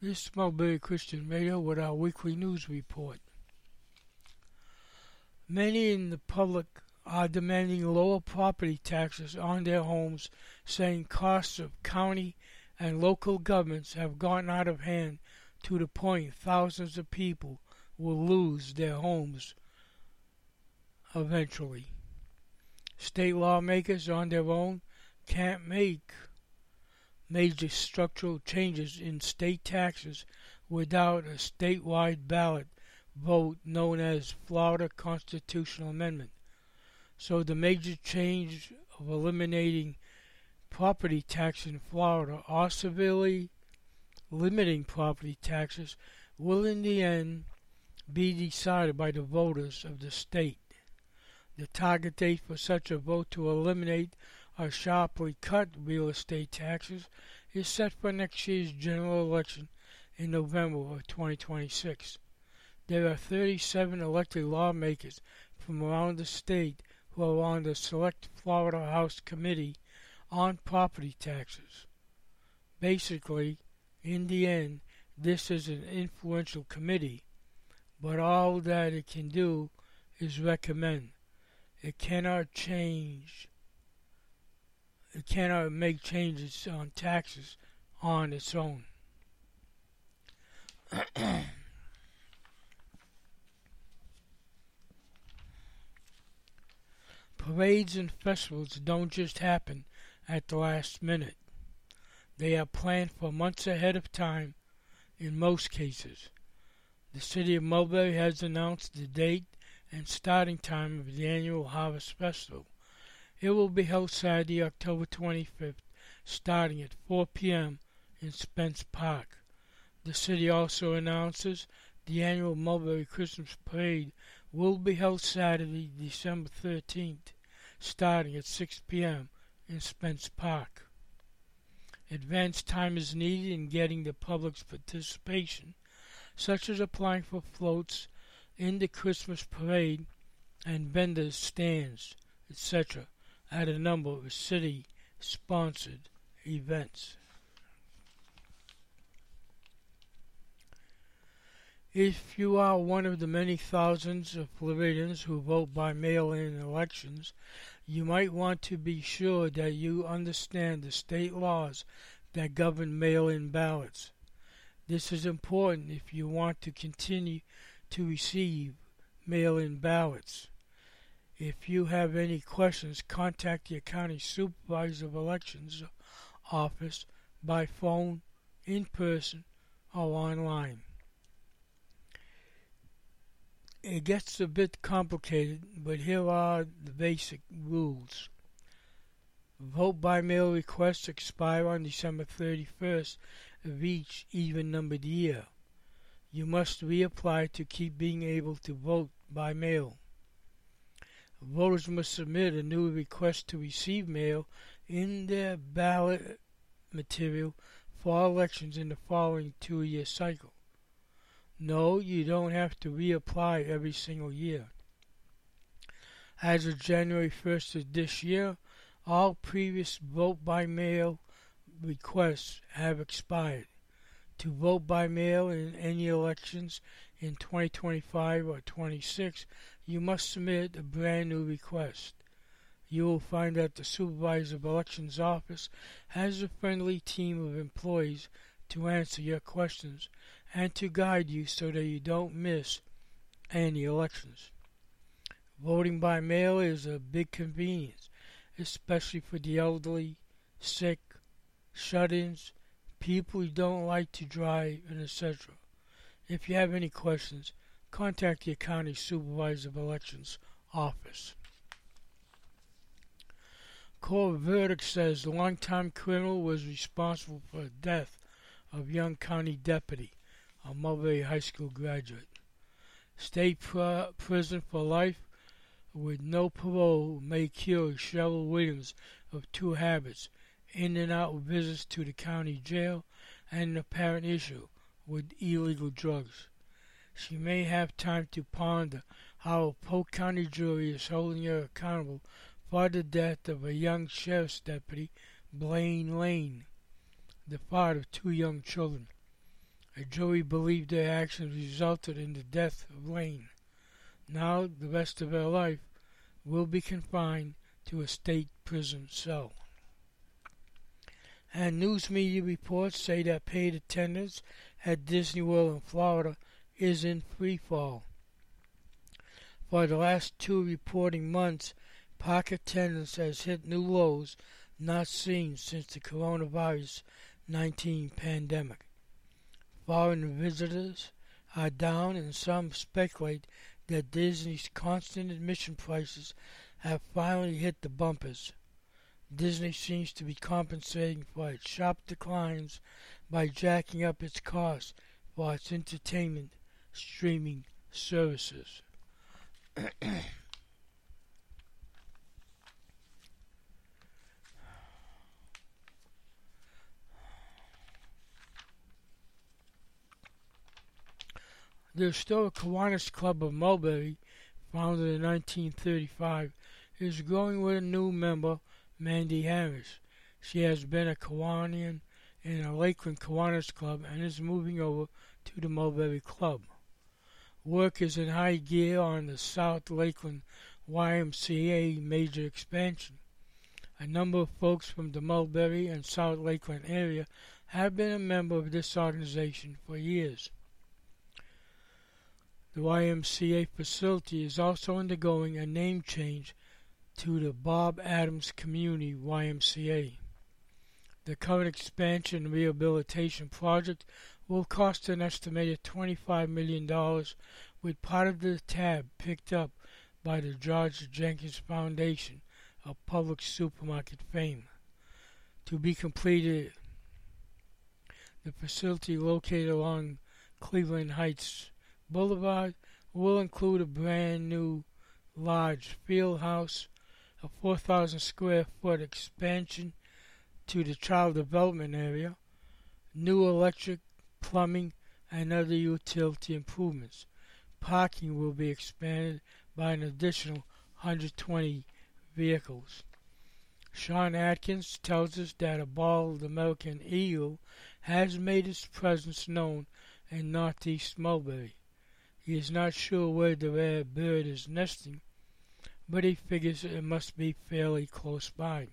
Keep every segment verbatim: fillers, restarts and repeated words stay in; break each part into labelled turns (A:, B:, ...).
A: This is Mulberry Christian Radio with our weekly news report. Many in the public are demanding lower property taxes on their homes, saying costs of county and local governments have gotten out of hand to the point thousands of people will lose their homes eventually. State lawmakers on their own can't make major structural changes in state taxes without a statewide ballot vote known as Florida Constitutional Amendment. So the major change of eliminating property tax in Florida or severely limiting property taxes will in the end be decided by the voters of the state. The target date for such a vote to eliminate or sharply cut real estate taxes is set for next year's general election in November of twenty twenty-six. There are thirty-seven elected lawmakers from around the state who are on the Select Florida House Committee on Property Taxes. Basically, in the end, this is an influential committee, but all that it can do is recommend. It cannot change It cannot make changes on taxes on its own. Parades and festivals don't just happen at the last minute. They are planned for months ahead of time in most cases. The city of Mulberry has announced the date and starting time of the annual Harvest Festival. It will be held Saturday, October twenty-fifth, starting at four p.m. in Spence Park. The city also announces the annual Mulberry Christmas Parade will be held Saturday, December thirteenth, starting at six p.m. in Spence Park. Advance time is needed in getting the public's participation, such as applying for floats in the Christmas parade and vendors' stands, et cetera, at a number of city-sponsored events. If you are one of the many thousands of Floridians who vote by mail-in elections, you might want to be sure that you understand the state laws that govern mail-in ballots. This is important if you want to continue to receive mail-in ballots. If you have any questions, contact your county supervisor of elections office by phone, in person, or online. It gets a bit complicated, but here are the basic rules. Vote by mail requests expire on December thirty-first of each even-numbered year. You must reapply to keep being able to vote by mail. Voters must submit a new request to receive mail in their ballot material for elections in the following two-year cycle. No, you don't have to reapply every single year. As of January first of this year, all previous vote-by-mail requests have expired. To vote by mail in any elections in twenty twenty-five or twenty-six, you must submit a brand new request. You will find that the Supervisor of Elections office has a friendly team of employees to answer your questions and to guide you so that you don't miss any elections. Voting by mail is a big convenience, especially for the elderly, sick, shut-ins, people who don't like to drive, and et cetera. If you have any questions, contact your county supervisor of elections office. Court verdict says the longtime criminal was responsible for the death of young county deputy, a Mulberry High School graduate. State pr- prison for life with no parole may cure Cheryl Williams of two habits: in and out visits to the county jail and an apparent issue with illegal drugs. She may have time to ponder how a Polk County jury is holding her accountable for the death of a young sheriff's deputy, Blaine Lane, the father of two young children. A jury believed their actions resulted in the death of Lane. Now, the rest of her life will be confined to a state prison cell. And news media reports say that paid attendance at Disney World in Florida is in free fall. For the last two reporting months, park attendance has hit new lows not seen since the coronavirus nineteen pandemic. Foreign visitors are down, and some speculate that Disney's constant admission prices have finally hit the bumpers. Disney seems to be compensating for its sharp declines by jacking up its costs for its entertainment streaming services. The historic Kiwanis Club of Mulberry, founded in nineteen thirty-five, is growing with a new member, Mandy Harris. She has been a Kiwanian in a Lakeland Kiwanis Club and is moving over to the Mulberry Club. Work is in high gear on the South Lakeland Y M C A major expansion. A number of folks from the Mulberry and South Lakeland area have been a member of this organization for years. The Y M C A facility is also undergoing a name change to the Bob Adams Community Y M C A. The current expansion and rehabilitation project will cost an estimated twenty-five million dollars, with part of the tab picked up by the George Jenkins Foundation of Publix supermarket fame. To be completed, the facility located along Cleveland Heights Boulevard will include a brand new large field house, a four thousand square foot expansion to the child development area, new electric, plumbing, and other utility improvements. Parking will be expanded by an additional one hundred twenty vehicles. Sean Atkins tells us that a bald American eagle has made its presence known in northeast Mulberry. He is not sure where the rare bird is nesting, but he figures it must be fairly close by.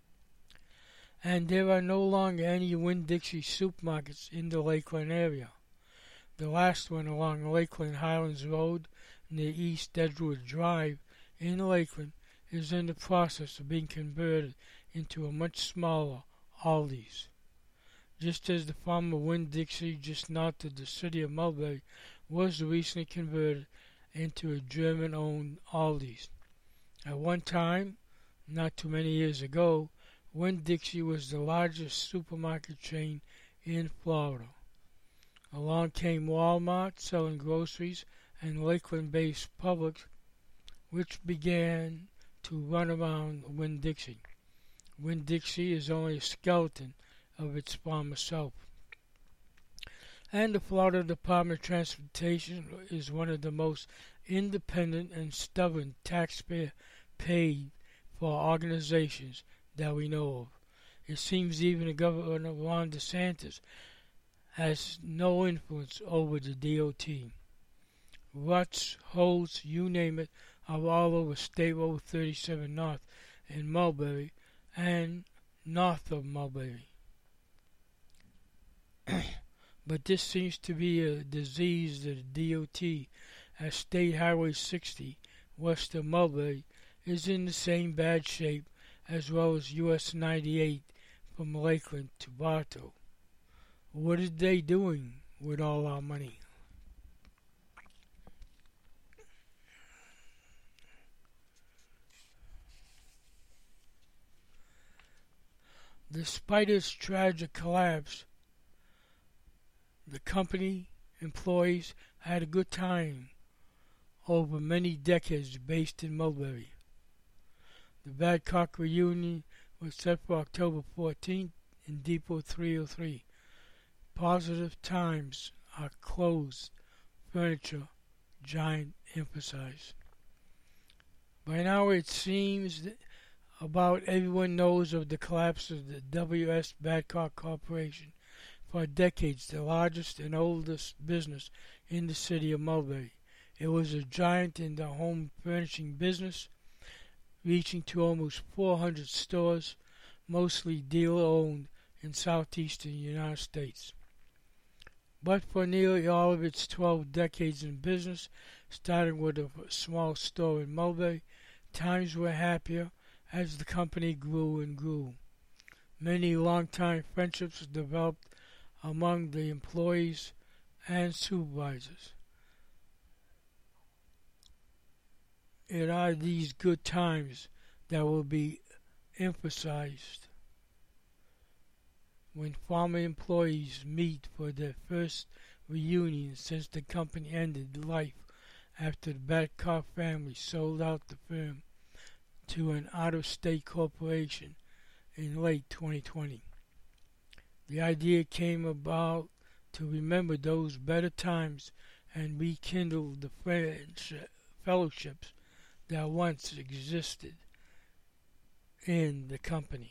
A: And there are no longer any Winn-Dixie supermarkets in the Lakeland area. The last one along Lakeland Highlands Road near East Edgewood Drive in Lakeland is in the process of being converted into a much smaller Aldi's. Just as the former Winn-Dixie just north of the city of Mulberry was recently converted into a German-owned Aldi's. At one time, not too many years ago, Winn-Dixie was the largest supermarket chain in Florida. Along came Walmart selling groceries and Lakeland-based Publix, which began to run around Winn-Dixie. Winn-Dixie is only a skeleton of its former self. And the Florida Department of Transportation is one of the most independent and stubborn taxpayer-paid for organizations that we know of. It seems even the Governor Ron DeSantis has no influence over the D O T. Ruts, Holtz, you name it, are all over State Road thirty-seven North in Mulberry and north of Mulberry. But this seems to be a disease of the D O T, as State Highway sixty west of Mulberry is in the same bad shape as well as U S ninety-eight from Lakeland to Bartow. What are they doing with all our money? Despite its tragic collapse, the company employees had a good time over many decades based in Mulberry. The Badcock reunion was set for October fourteenth in Depot three oh three. Positive times are closed. Furniture giant emphasized. By now it seems that about everyone knows of the collapse of the W S. Badcock Corporation, for decades the largest and oldest business in the city of Mulberry. It was a giant in the home furnishing business, reaching to almost four hundred stores, mostly dealer-owned in southeastern United States. But for nearly all of its twelve decades in business, starting with a small store in Mulberry, times were happier as the company grew and grew. Many long-time friendships developed among the employees and supervisors. It are these good times that will be emphasized when former employees meet for their first reunion since the company ended life after the Badcock family sold out the firm to an out-of-state corporation in late twenty twenty. The idea came about to remember those better times and rekindle the friendship, fellowships that once existed in the company.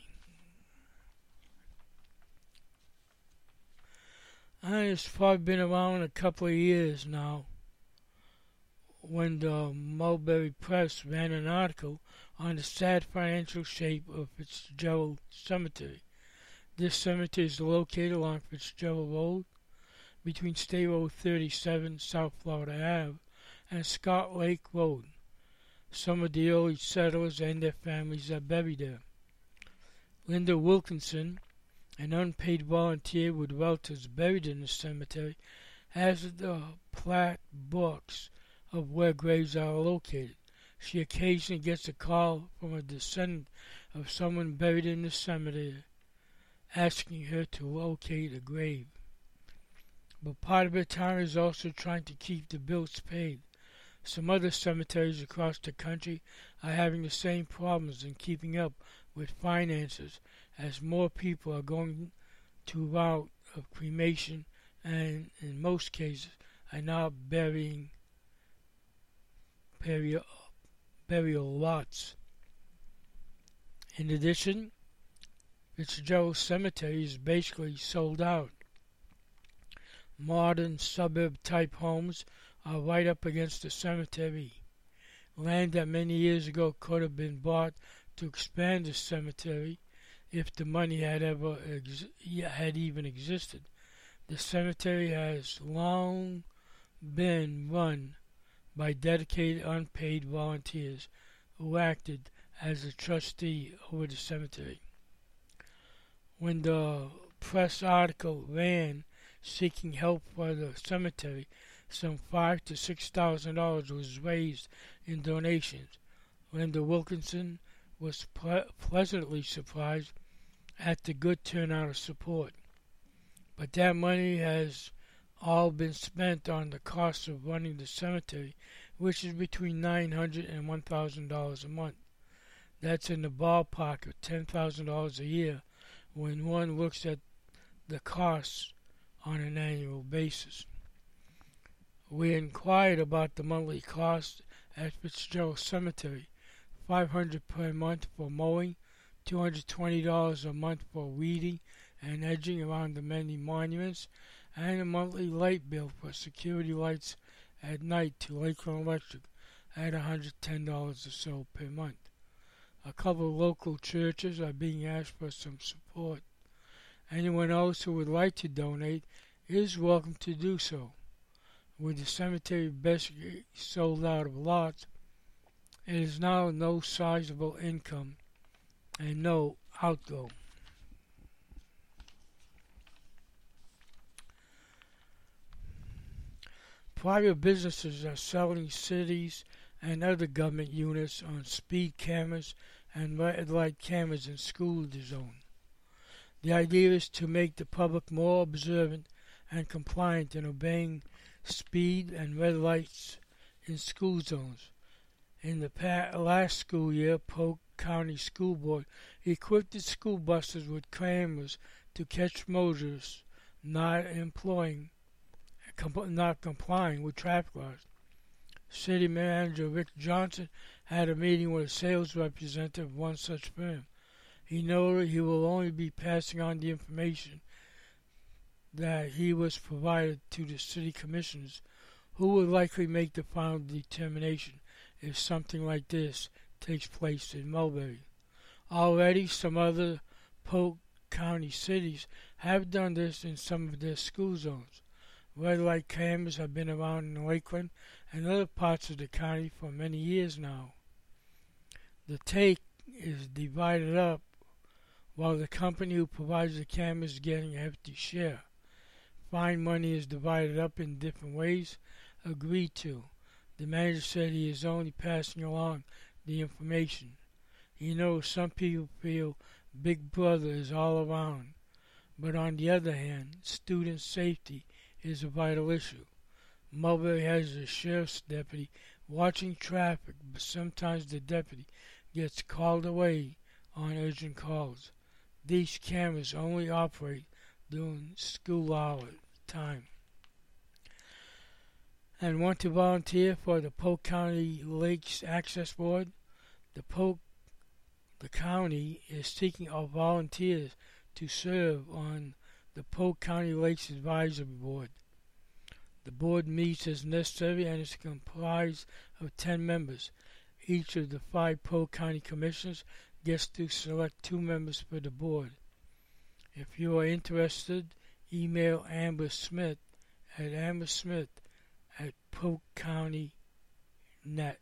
A: And it's probably been around a couple of years now when the Mulberry Press ran an article on the sad financial shape of Fitzgerald Cemetery. This cemetery is located along Fitzgerald Road between State Road thirty-seven, South Florida Avenue, and Scott Lake Road. Some of the early settlers and their families are buried there. Linda Wilkinson, an unpaid volunteer with relatives buried in the cemetery, has the plat books of where graves are located. She occasionally gets a call from a descendant of someone buried in the cemetery asking her to locate a grave. But part of her time is also trying to keep the bills paid. Some other cemeteries across the country are having the same problems in keeping up with finances as more people are going to route of cremation and in most cases are now burying burial, burial lots. In addition, Fitzgerald Cemetery is basically sold out. Modern suburb-type homes are right up against the cemetery. Land that many years ago could have been bought to expand the cemetery if the money had ever ex- had even existed. The cemetery has long been run by dedicated unpaid volunteers who acted as a trustee over the cemetery. When the press article ran seeking help for the cemetery, some five to six thousand dollars was raised in donations. Linda Wilkinson was ple- pleasantly surprised at the good turnout of support. But that money has all been spent on the cost of running the cemetery, which is between nine hundred dollars and one thousand dollars a month. That's in the ballpark of ten thousand dollars a year when one looks at the costs on an annual basis. We inquired about the monthly cost at Fitzgerald Cemetery, five hundred dollars per month for mowing, two hundred twenty dollars a month for weeding and edging around the many monuments, and a monthly light bill for security lights at night to Lakeland Electric at one hundred ten dollars or so per month. A couple of local churches are being asked for some support. Anyone else who would like to donate is welcome to do so. With the cemetery basically sold out of lots, it is now no sizable income and no outgo. Private businesses are selling cities and other government units on speed cameras and red light cameras in school zones. The idea is to make the public more observant and compliant in obeying speed and red lights in school zones. In the past, last school year, Polk County School Board equipped its school buses with cameras to catch motorists not employing, comp- not complying with traffic laws. City Manager Rick Johnson had a meeting with a sales representative of one such firm. He noted he will only be passing on the information that he was provided to the city commissioners, who would likely make the final determination if something like this takes place in Mulberry. Already, some other Polk County cities have done this in some of their school zones. Red light cameras have been around in Lakeland and other parts of the county for many years now. The take is divided up, while the company who provides the cameras is getting a hefty share. Fine money is divided up in different ways, agreed to. The manager said he is only passing along the information. He knows some people feel Big Brother is all around, but on the other hand, student safety is a vital issue. Mulberry has a sheriff's deputy watching traffic, but sometimes the deputy gets called away on urgent calls. These cameras only operate during school hour time. And want to volunteer for the Polk County Lakes Access Board? The Polk the county is seeking out volunteers to serve on the Polk County Lakes Advisory Board. The board meets as necessary and is comprised of ten members. Each of the five Polk County commissioners gets to select two members for the board. If you are interested, email Amber Smith at ambersmith at polk county net.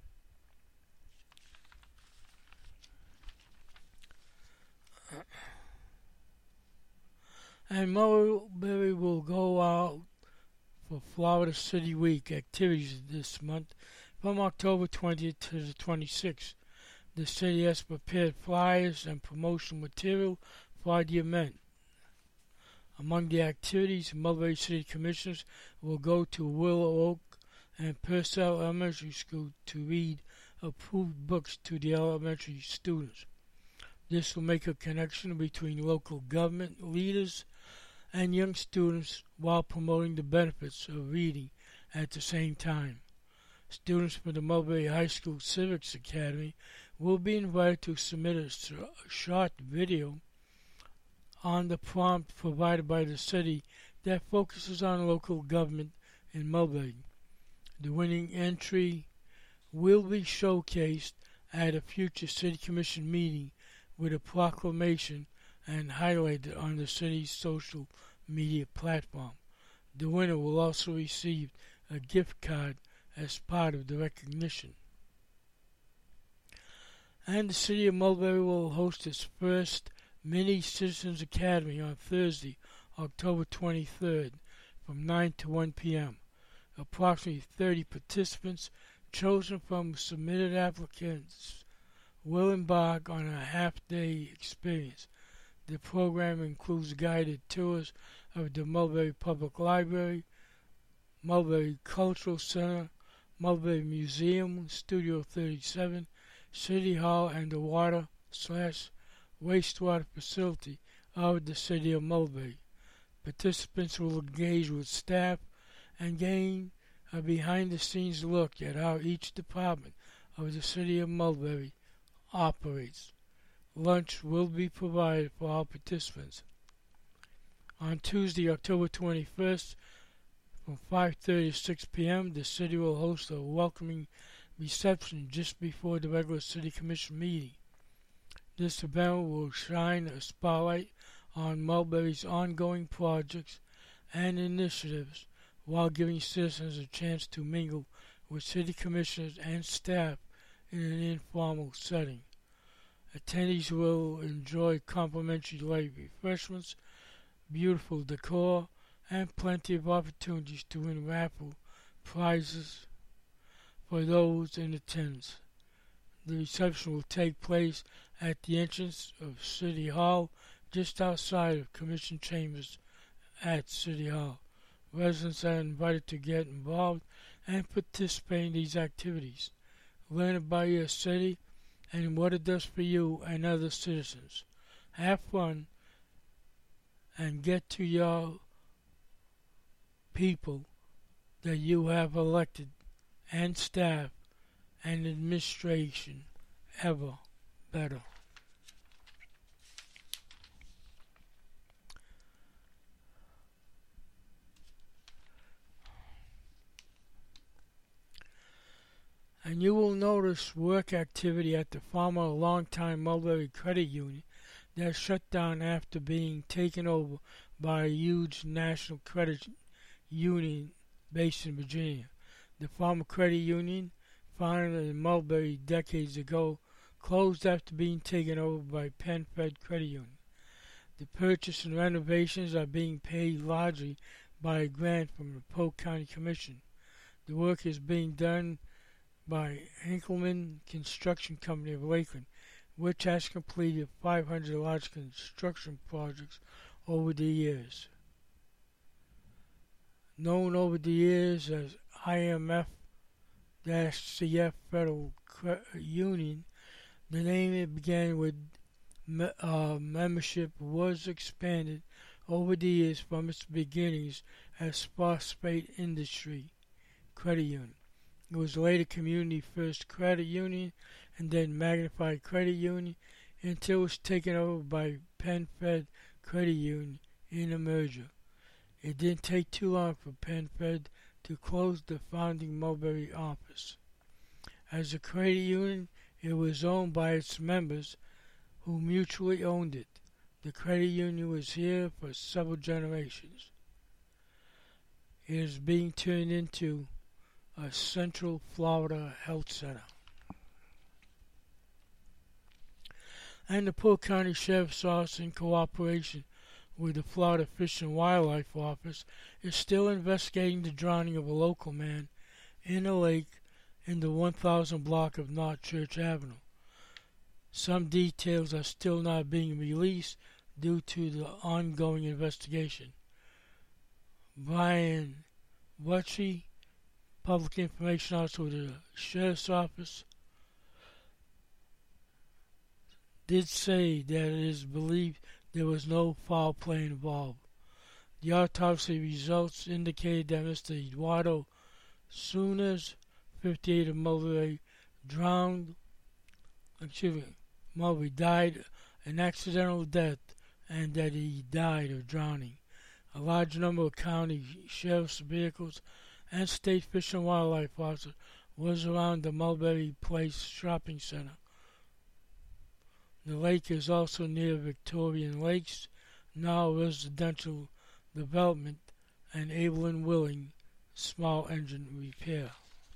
A: And Mulberry will go out for Florida City Week activities this month from October twentieth to the twenty-sixth. The city has prepared flyers and promotional material for the event. Among the activities, Mulberry City Commissioners will go to Willow Oak and Purcell Elementary School to read approved books to the elementary students. This will make a connection between local government leaders and young students while promoting the benefits of reading at the same time. Students from the Mulberry High School Civics Academy will be invited to submit a short video on the prompt provided by the city that focuses on local government in Mulberry. The winning entry will be showcased at a future City Commission meeting with a proclamation and highlighted on the city's social media platform. The winner will also receive a gift card as part of the recognition. And the city of Mulberry will host its first Mini Citizens Academy on Thursday, October twenty-third, from nine to one p.m. Approximately thirty participants chosen from submitted applicants will embark on a half-day experience. The program includes guided tours of the Mulberry Public Library, Mulberry Cultural Center, Mulberry Museum, Studio thirty-seven, City Hall, and the water slash wastewater facility of the city of Mulberry. Participants will engage with staff and gain a behind-the-scenes look at how each department of the city of Mulberry operates. Lunch will be provided for all participants. On Tuesday, October twenty-first, from five thirty to six p.m., the city will host a welcoming reception just before the regular City Commission meeting. This event will shine a spotlight on Mulberry's ongoing projects and initiatives while giving citizens a chance to mingle with city commissioners and staff in an informal setting. Attendees will enjoy complimentary light refreshments, beautiful decor, and plenty of opportunities to win raffle prizes for those in attendance. The reception will take place at the entrance of City Hall, just outside of Commission Chambers at City Hall. Residents are invited to get involved and participate in these activities. Learn about your city and what it does for you and other citizens. Have fun and get to your people that you have elected and staff and administration ever better. you will notice work activity at the former longtime Mulberry Credit Union that shut down after being taken over by a huge national credit union based in Virginia. The former credit union, founded in Mulberry decades ago, closed after being taken over by PenFed Credit Union. The purchase and renovations are being paid largely by a grant from the Polk County Commission. The work is being done by Hinkleman Construction Company of Lakeland, which has completed five hundred large construction projects over the years. Known over the years as I M F C F Federal Union, the name it began with uh, membership was expanded over the years from its beginnings as Phosphate Industry Credit Union. It was later Community First Credit Union and then Magnified Credit Union until it was taken over by PenFed Credit Union in a merger. It didn't take too long for PenFed to close the founding Mulberry office. As a credit union, it was owned by its members who mutually owned it. The credit union was here for several generations. It is being turned into a Central Florida Health Center. And the Polk County Sheriff's Office, in cooperation with the Florida Fish and Wildlife Office, is still investigating the drowning of a local man in a lake in the one thousand block of North Church Avenue. Some details are still not being released due to the ongoing investigation. Brian Butchie, Public Information Officer with the Sheriff's Office, did say that it is believed there was no foul play involved. The autopsy results indicated that Mister Eduardo Sunes, fifty-eight of Mulberry, drowned, excuse me, Mulberry died an accidental death and that he died of drowning. A large number of county sheriff's vehicles and state fish and wildlife officers was around the Mulberry Place shopping center. The lake is also near Victorian Lakes, now a residential development, and Able and Willing small engine repair.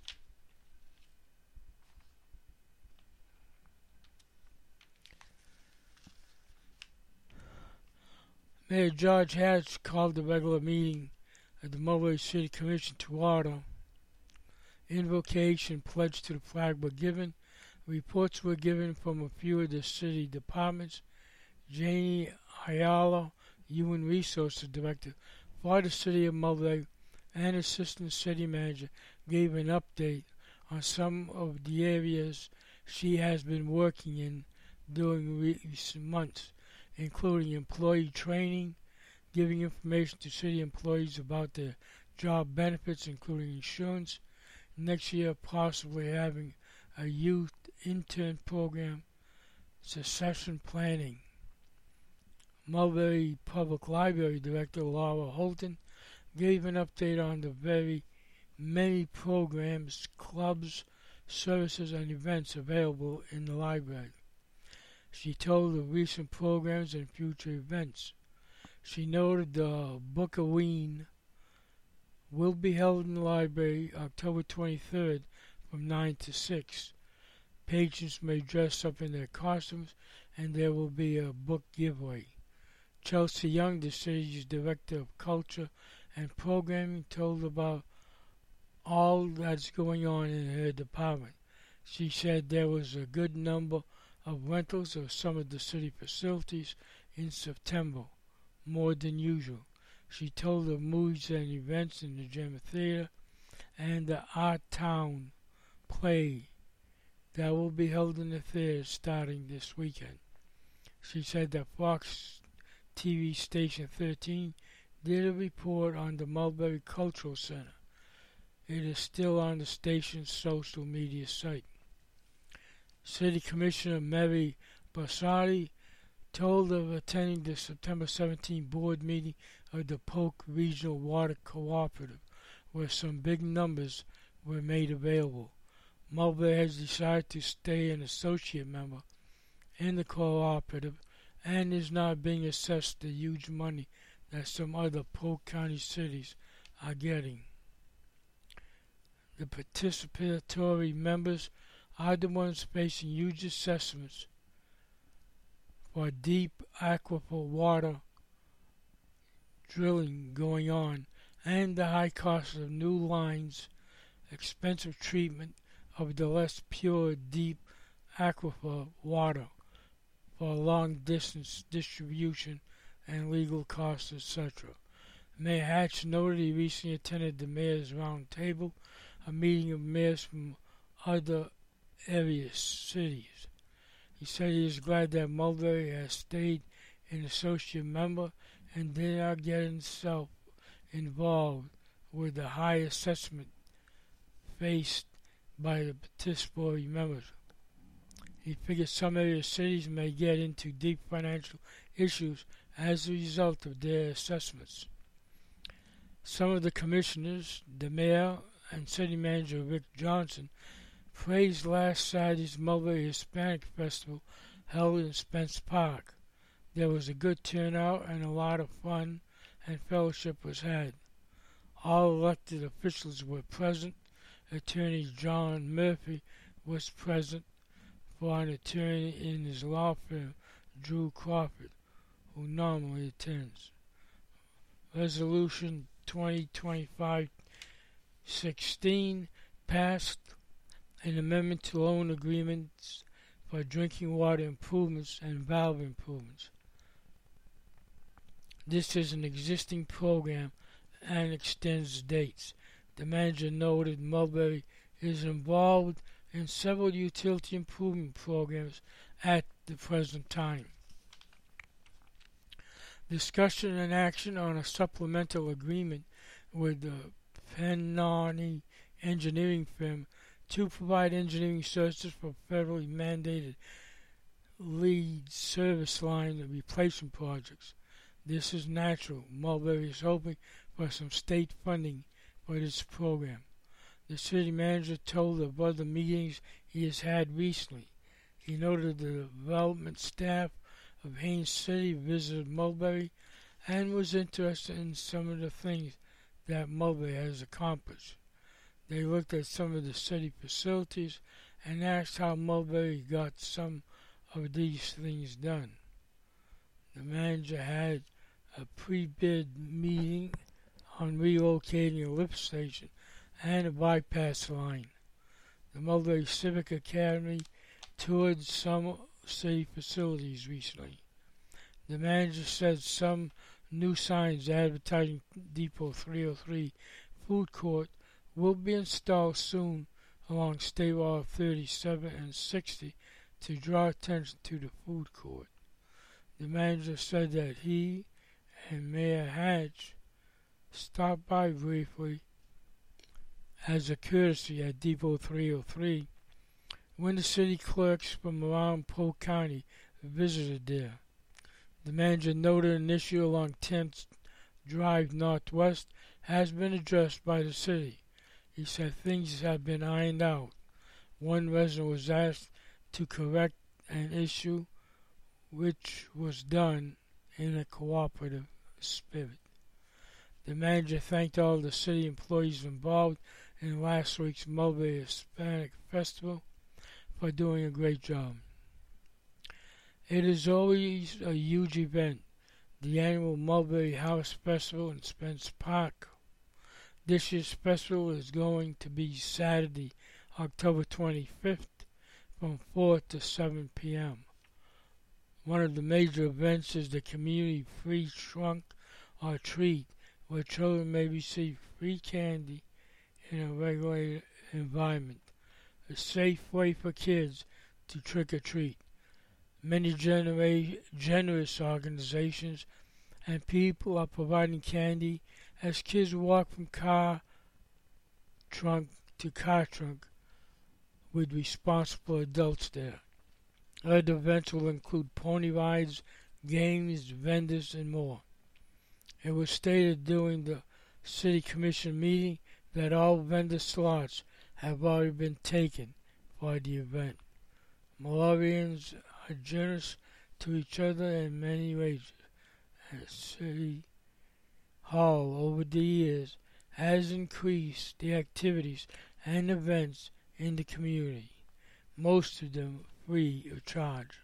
A: Mayor George Hatch called the regular meeting of the Mulberry City Commission to order. Invocation, pledge to the flag were given. Reports were given from a few of the city departments. Janie Ayala, Human Resources Director for the City of Mulberry, and Assistant City Manager, gave an update on some of the areas she has been working in during recent months, including employee training, giving information to city employees about their job benefits, including insurance, next year possibly having a youth intern program, succession planning. Mulberry Public Library Director Laura Holton gave an update on the very many programs, clubs, services, and events available in the library. She told of recent programs and future events. She noted the Bookaween will be held in the library October twenty-third from nine to six. Patrons may dress up in their costumes, and there will be a book giveaway. Chelsea Young, the city's Director of Culture and Programming, told about all that's going on in her department. She said there was a good number of rentals of some of the city facilities in September, more than usual. She told of movies and events in the German Theater and the Art Town play that will be held in the theater starting this weekend. She said that Fox T V Station thirteen did a report on the Mulberry Cultural Center. It is still on the station's social media site. City Commissioner Mary Barsati told of attending the September seventeenth board meeting of the Polk Regional Water Cooperative, where some big numbers were made available. Mulberry has decided to stay an associate member in the cooperative and is not being assessed the huge money that some other Polk County cities are getting. The participatory members are the ones facing huge assessments for deep aquifer water drilling going on and the high cost of new lines, expensive treatment of the less pure deep aquifer water for long distance distribution and legal costs, et cetera. Mayor Hatch noted he recently attended the Mayor's Round Table, a meeting of mayors from other area cities. He said he is glad that Mulberry has stayed an associate member and did not get himself involved with the high assessment faced by the participatory members. He figured some area cities may get into deep financial issues as a result of their assessments. Some of the commissioners, the mayor, and city manager Rick Johnson praised last Saturday's Mulberry Hispanic Festival held in Spence Park. There was a good turnout and a lot of fun and fellowship was had. All elected officials were present. Attorney John Murphy was present for an attorney in his law firm, Drew Crawford, who normally attends. Resolution twenty twenty-five sixteen passed an amendment to loan agreements for drinking water improvements and valve improvements. This is an existing program and extends dates. The manager noted Mulberry is involved in several utility improvement programs at the present time. Discussion and action on a supplemental agreement with the Pennoni engineering firm to provide engineering services for federally mandated lead service line replacement projects. This is natural. Mulberry is hoping for some state funding for this program. The city manager told of other meetings he has had recently. He noted the development staff of Haines City visited Mulberry and was interested in some of the things that Mulberry has accomplished. They looked at some of the city facilities and asked how Mulberry got some of these things done. The manager had a pre-bid meeting on relocating a lift station and a bypass line. The Mulberry Civic Academy toured some city facilities recently. The manager said some new signs advertising Depot three oh three food court will be installed soon along State Route thirty-seven and sixty to draw attention to the food court. The manager said that he and Mayor Hatch stopped by briefly as a courtesy at Depot three oh three when the city clerks from around Polk County visited there. The manager noted an issue along tenth Drive Northwest has been addressed by the city. He said things have been ironed out. One resident was asked to correct an issue, which was done in a cooperative spirit. The manager thanked all the city employees involved in last week's Mulberry Hispanic Festival for doing a great job. It is always a huge event, the annual Mulberry House Festival in Spence Park. This year's festival is going to be Saturday, October twenty-fifth, from four to seven p.m. One of the major events is the community free trunk or treat, where children may receive free candy in a regulated environment, a safe way for kids to trick or treat. Many genera- generous organizations and people are providing candy as kids walk from car trunk to car trunk with responsible adults there. Other events will include pony rides, games, vendors, and more. It was stated during the City Commission meeting that all vendor slots have already been taken for the event. Malawians are generous to each other in many ways, and City Hall over the years has increased the activities and events in the community, most of them free of charge.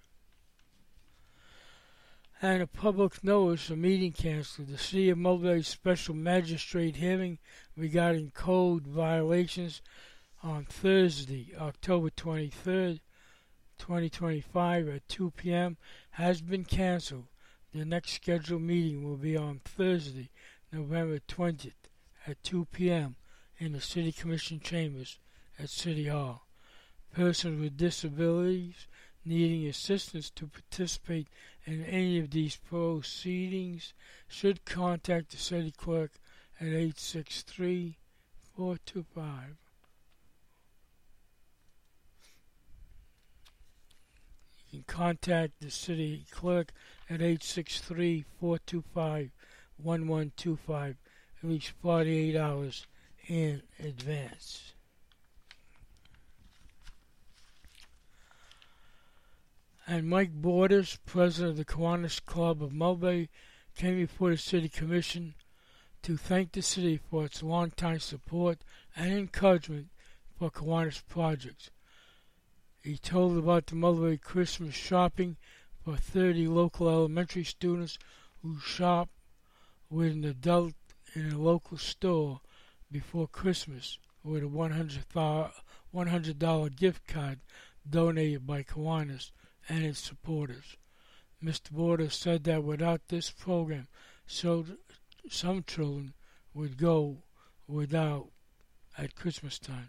A: And a public notice, a meeting canceled. The City of Mulberry Special Magistrate hearing regarding code violations on Thursday, October twenty-third, twenty twenty-five at two p.m. has been canceled. The next scheduled meeting will be on Thursday, November twentieth at two p.m. in the City Commission chambers at City Hall. Persons with disabilities needing assistance to participate in any of these proceedings should contact the city clerk at eight six three, four two five. You can contact the city clerk at eight six three, four two five, one one two five at least forty-eight hours in advance. And Mike Borders, president of the Kiwanis Club of Mulberry, came before the City Commission to thank the city for its longtime support and encouragement for Kiwanis projects. He told about the Mulberry Christmas shopping for thirty local elementary students who shop with an adult in a local store before Christmas with a one hundred dollars gift card donated by Kiwanis and its supporters. Mister Borders said that without this program, so some children would go without at Christmas time.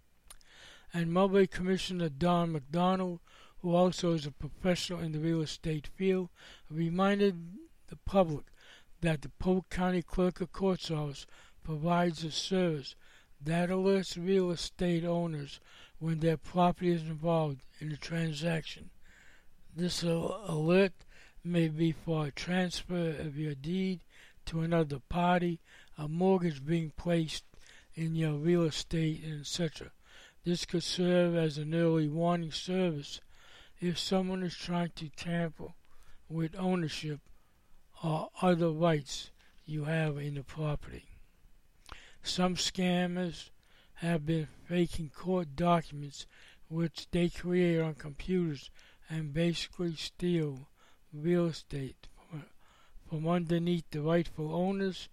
A: And Mulberry Commissioner Don McDonald, who also is a professional in the real estate field, reminded the public that the Polk County Clerk of Court's office provides a service that alerts real estate owners when their property is involved in a transaction. This alert may be for a transfer of your deed to another party, a mortgage being placed in your real estate, et cetera. This could serve as an early warning service if someone is trying to tamper with ownership or other rights you have in the property. Some scammers have been faking court documents which they create on computers and basically steal real estate from underneath the rightful owners,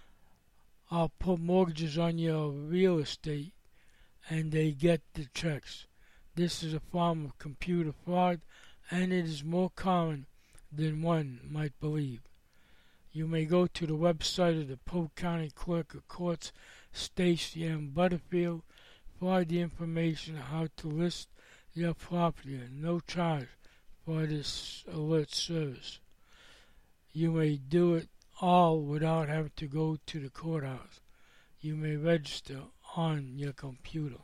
A: or put mortgages on your real estate and they get the checks. This is a form of computer fraud, and it is more common than one might believe. You may go to the website of the Polk County Clerk of Courts, Stacey M. Butterfield, for the information on how to list your property at no charge for this alert service. You may do it all without having to go to the courthouse. You may register on your computer.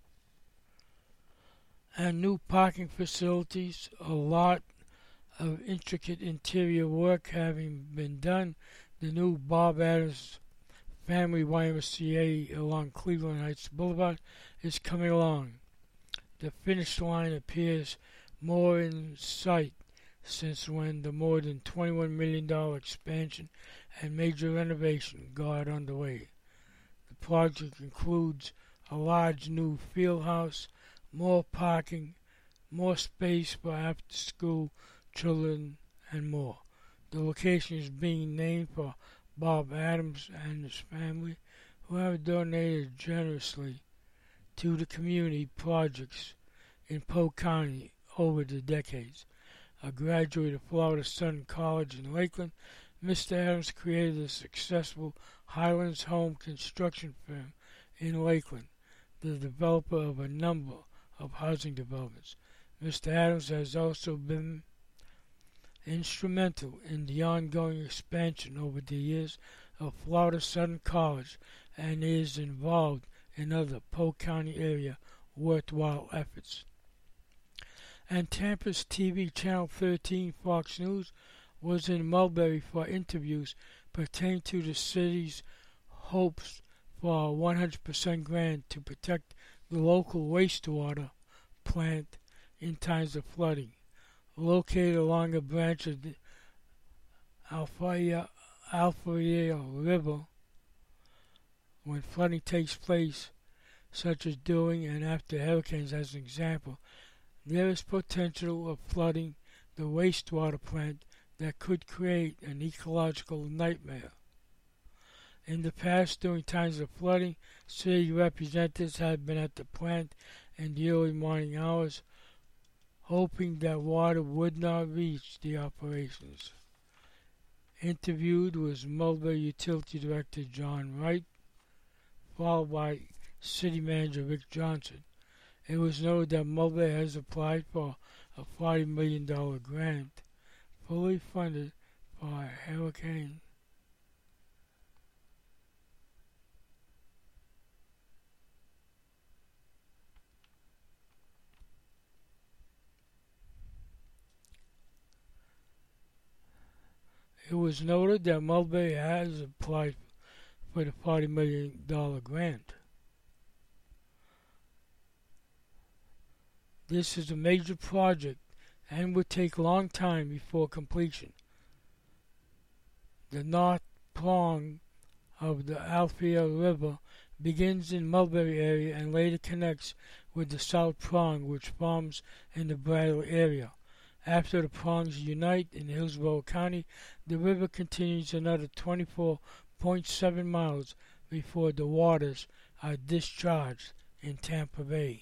A: And new parking facilities, a lot of intricate interior work having been done. The new Bob Adams Family Y M C A along Cleveland Heights Boulevard is coming along. The finish line appears more in sight since when the more than twenty-one million dollars expansion and major renovation got underway. The project includes a large new field house, more parking, more space for after-school children, and more. The location is being named for Bob Adams and his family, who have donated generously to the community projects in Polk County over the decades. A graduate of Florida Southern College in Lakeland, Mister Adams created a successful Highlands Home construction firm in Lakeland, the developer of a number of housing developments. Mister Adams has also been instrumental in the ongoing expansion over the years of Florida Southern College and is involved in other Polk County area worthwhile efforts. And Tampa's T V Channel thirteen Fox News was in Mulberry for interviews pertaining to the city's hopes for a one hundred percent grant to protect the local wastewater plant in times of flooding. Located along a branch of the Alfaya, Alfaya River, when flooding takes place, such as during and after hurricanes as an example, there is potential of flooding the wastewater plant that could create an ecological nightmare. In the past, during times of flooding, city representatives have been at the plant in the early morning hours, hoping that water would not reach the operations. Interviewed was Mulberry Utility Director John Wright, followed by City Manager Rick Johnson. It was noted that Mulberry has applied for a forty million dollars grant, fully funded for a hurricane. It was noted that Mulberry has applied for the forty million dollars grant. This is a major project and would take a long time before completion. The north prong of the Alfaya River begins in Mulberry area and later connects with the south prong, which forms in the Bradley area. After the prongs unite in Hillsborough County, the river continues another twenty-four point seven miles before the waters are discharged in Tampa Bay.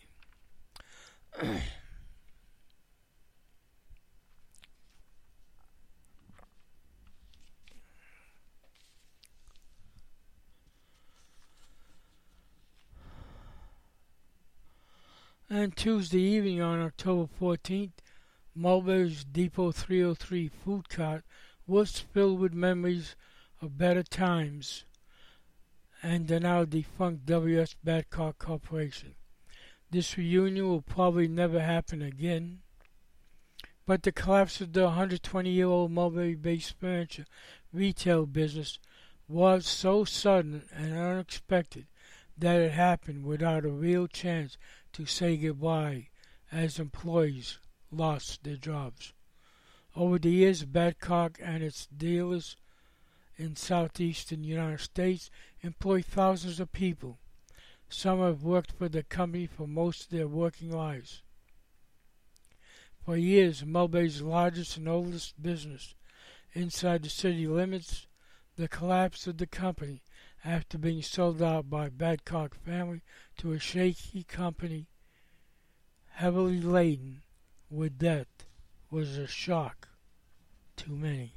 A: And Tuesday evening on October fourteenth, Mulberry's Depot three oh three food cart was filled with memories of better times and the now defunct W S Badcock Corporation. This reunion will probably never happen again, but the collapse of the one hundred twenty-year-old Mulberry-based furniture retail business was so sudden and unexpected that it happened without a real chance to say goodbye as employees lost their jobs. Over the years, Badcock and its dealers in southeastern United States employ thousands of people. Some have worked for the company for most of their working lives. For years, Mulberry's largest and oldest business inside the city limits, the collapse of the company after being sold out by Badcock family to a shaky company heavily laden with debt was a shock to many.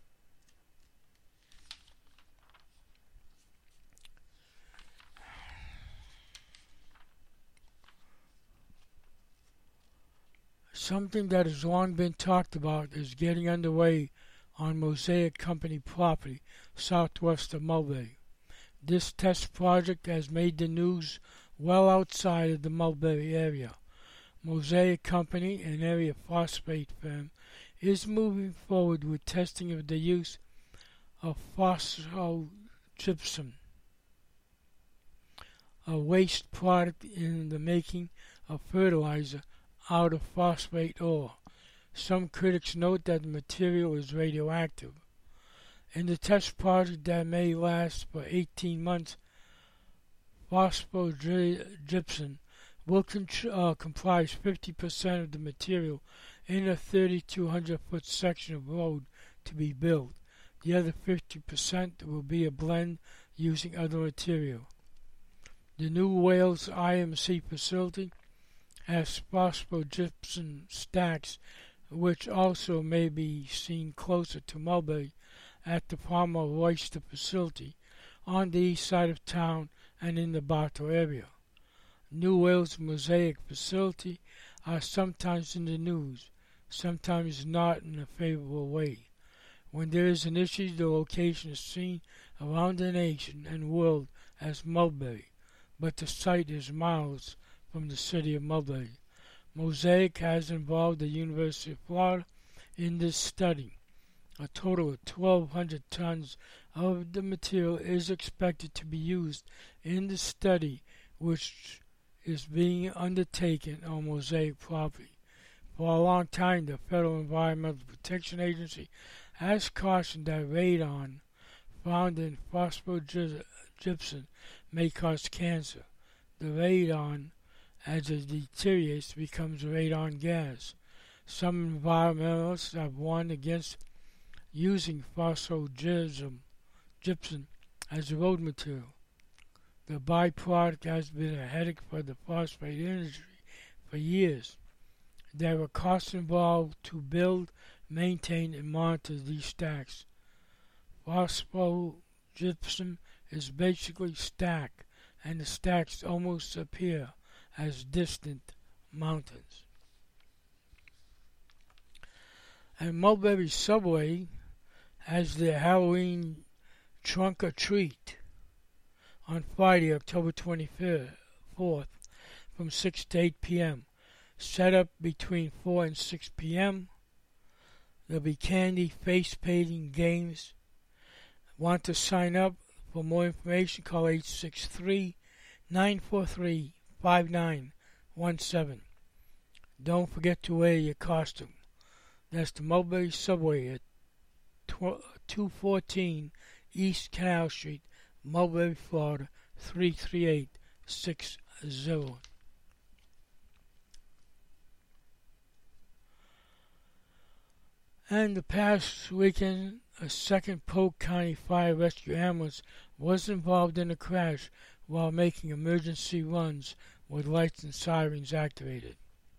A: Something that has long been talked about is getting underway on Mosaic Company property southwest of Mulberry. This test project has made the news well outside of the Mulberry area. Mosaic Company, an area phosphate firm, is moving forward with testing of the use of phosphogypsum, a waste product in the making of fertilizer out of phosphate ore. Some critics note that the material is radioactive. In the test project that may last for eighteen months, phosphogypsum will con- uh, comprise fifty percent of the material in a three thousand two hundred foot section of road to be built. The other fifty percent will be a blend using other material. The new Wales I M C facility has phosphogypsum stacks, which also may be seen closer to Mulberry at the Palmer Royster facility on the east side of town and in the Bartow area. New Wales Mosaic facility are sometimes in the news, sometimes not in a favorable way. When there is an issue, the location is seen around the nation and world as Mulberry, but the site is miles from the city of Mulberry. Mosaic has involved the University of Florida in this study. A total of twelve hundred tons of the material is expected to be used in the study, which is being undertaken on Mosaic property. For a long time, the Federal Environmental Protection Agency has cautioned that radon found in phosphogypsum may cause cancer. The radon, as it deteriorates, becomes radon gas. Some environmentalists have warned against using phosphogypsum gypsum as road material. The byproduct has been a headache for the phosphate industry for years. There are costs involved to build, maintain, and monitor these stacks. Phosphogypsum is basically stacked, and the stacks almost appear as distant mountains. And Mulberry Subway has their Halloween trunk or treat on Friday, October twenty-fourth, from six to eight p.m. Set up between four and six p.m. There'll be candy, face painting, games. Want to sign up? For more information, call eight six three, nine four three, five nine one seven. Don't forget to wear your costume. That's the Mulberry Subway at two fourteen East Canal Street, Mulberry, Florida, three three eight six zero. And the past weekend, a second Polk County Fire Rescue ambulance was involved in a crash while making emergency runs with lights and sirens activated.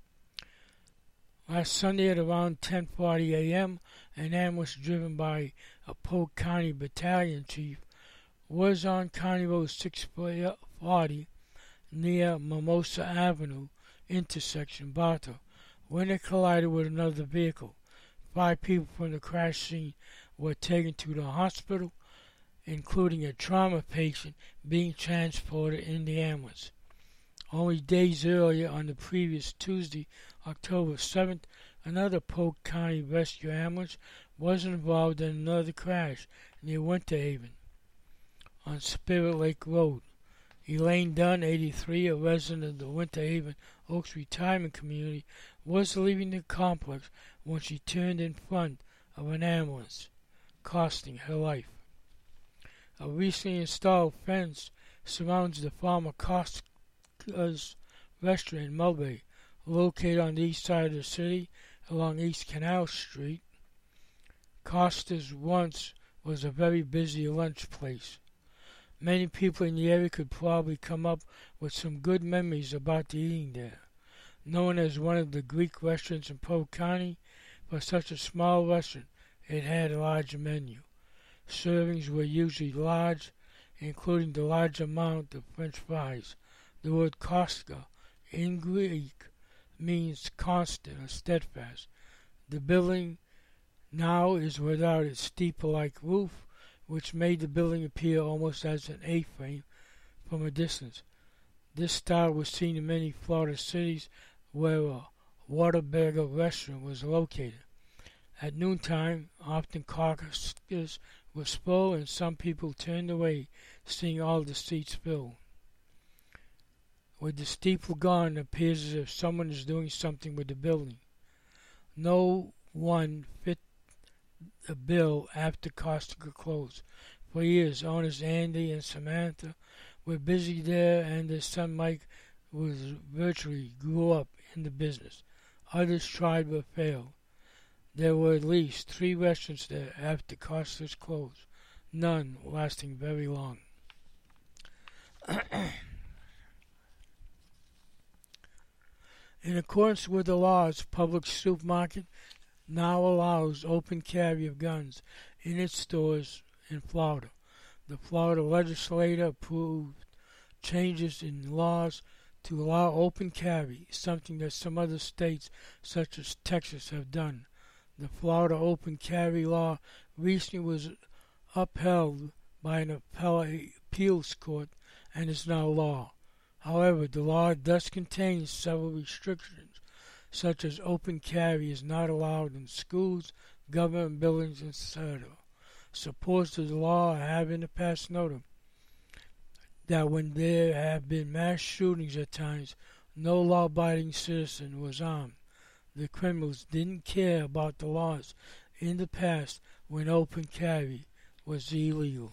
A: Last Sunday at around ten forty a.m., an ambulance driven by a Polk County battalion chief was on County Road six forty near Mimosa Avenue intersection, Bartow, when it collided with another vehicle. Five people from the crash scene were taken to the hospital, including a trauma patient being transported in the ambulance. Only days earlier, on the previous Tuesday, October seventh, another Polk County rescue ambulance was involved in another crash near Winter Haven on Spirit Lake Road. Elaine Dunn, eighty-three, a resident of the Winter Haven Oaks retirement community, was leaving the complex when she turned in front of an ambulance, costing her life. A recently installed fence surrounds the former Costa's restaurant in Mulberry, located on the east side of the city along East Canal Street. Costa's once was a very busy lunch place. Many people in the area could probably come up with some good memories about the eating there. Known as one of the Greek restaurants in Polk County, for such a small restaurant, it had a large menu. Servings were usually large, including the large amount of French fries. The word Costa in Greek means constant or steadfast. The building now is without its steeple-like roof, which made the building appear almost as an A-frame from a distance. This style was seen in many Florida cities where a Whataburger restaurant was located. At noontime, often carcasses was full and some people turned away, seeing all the seats filled. With the steeple gone, it appears as if someone is doing something with the building. No one fit the bill after Costa closed. For years, owners Andy and Samantha were busy there, and their son Mike was virtually grew up in the business. Others tried but failed. There were at least three restaurants there after Costa's closed, none lasting very long. In accordance with the laws, Publix Supermarket now allows open carry of guns in its stores in Florida. The Florida legislature approved changes in laws to allow open carry, something that some other states, such as Texas, have done. The Florida open carry law recently was upheld by an appeals court and is now law. However, the law does contain several restrictions, such as open carry is not allowed in schools, government buildings, et cetera. Supporters of the law have in the past noted that when there have been mass shootings at times, no law-abiding citizen was armed. The criminals didn't care about the laws in the past when open carry was illegal.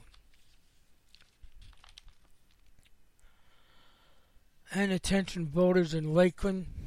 A: And attention voters in Lakeland,